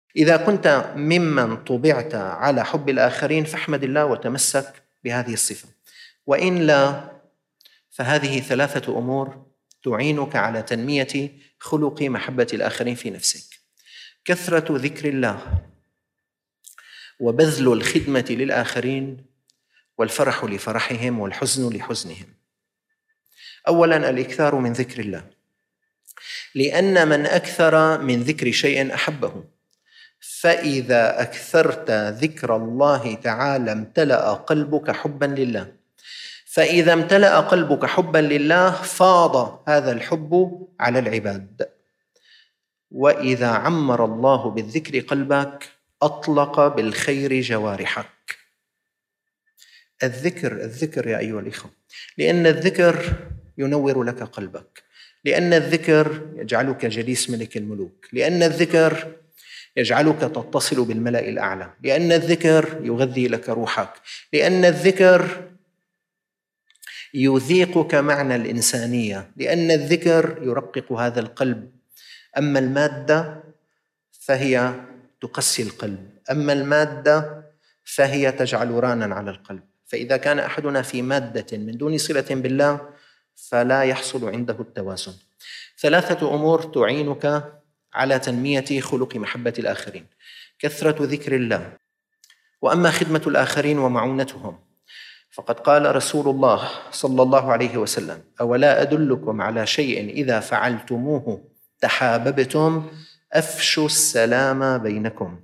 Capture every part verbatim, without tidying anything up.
إذا كنت ممن طبعت على حب الآخرين فاحمد الله وتمسك بهذه الصفة، وإن لا فهذه ثلاثة أمور تعينك على تنمية خلق محبة الآخرين في نفسك: كثرة ذكر الله، وبذل الخدمة للآخرين، والفرح لفرحهم والحزن لحزنهم. أولاً الإكثار من ذكر الله، لأن من أكثر من ذكر شيء أحبه، فإذا أكثرت ذكر الله تعالى امتلأ قلبك حباً لله، فإذا امتلأ قلبك حباً لله فاض هذا الحب على العباد، وإذا عمر الله بالذكر قلبك أطلق بالخير جوارحك. الذكر الذكر يا أيها الإخوة، لأن الذكر ينور لك قلبك، لأن الذكر يجعلك جليس ملك الملوك، لأن الذكر يجعلك تتصل بالملأ الأعلى، لأن الذكر يغذي لك روحك، لأن الذكر يذيقك معنى الإنسانية، لأن الذكر يرقق هذا القلب. أما المادة فهي تقسي القلب، أما المادة فهي تجعل رانا على القلب. فإذا كان أحدنا في مادة من دون صلة بالله فلا يحصل عنده التوازن. ثلاثة أمور تعينك على تنمية خلق محبة الآخرين: كثرة ذكر الله، وأما خدمة الآخرين ومعونتهم فقد قال رسول الله صلى الله عليه وسلم: أولا أدلكم على شيء إذا فعلتموه تحاببتم أفشوا السلام بينكم.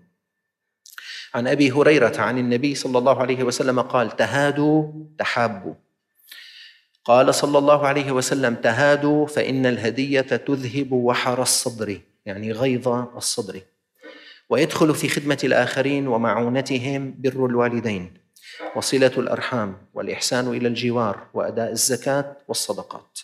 عن أبي هريرة عن النبي صلى الله عليه وسلم قال: تهادوا تحابوا. قال صلى الله عليه وسلم: تهادوا فإن الهدية تذهب وحر الصدر، يعني غيظ الصدر. ويدخل في خدمة الآخرين ومعونتهم بر الوالدين، وصلة الأرحام، والإحسان إلى الجوار، وأداء الزكاة والصدقات.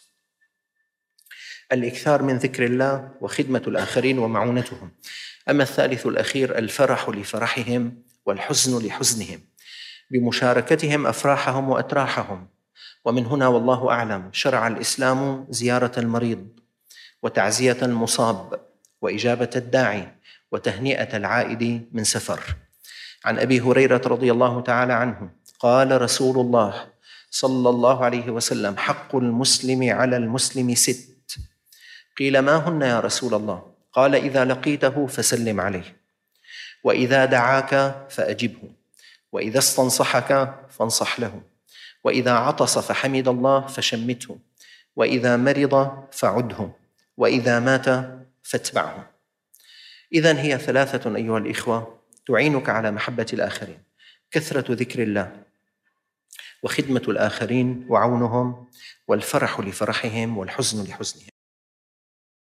الإكثار من ذكر الله وخدمة الآخرين ومعونتهم. أما الثالث الأخير: الفرح لفرحهم والحزن لحزنهم، بمشاركتهم أفراحهم وأتراحهم. ومن هنا والله أعلم شرع الإسلام زيارة المريض، وتعزية المصاب، وإجابة الداعي، وتهنئة العائد من سفر. عن أبي هريرة رضي الله تعالى عنه قال رسول الله صلى الله عليه وسلم: حق المسلم على المسلم ست. قيل: ما هن يا رسول الله؟ قال: إذا لقيته فسلم عليه، وإذا دعاك فأجبه، وإذا استنصحك فانصح له، وإذا عطس فحمد الله فشمته، وإذا مرض فعده، وإذا مات فاتبعه. إذن هي ثلاثة أيها الإخوة تعينك على محبة الآخرين: كثرة ذكر الله، وخدمة الآخرين وعونهم، والفرح لفرحهم والحزن لحزنهم.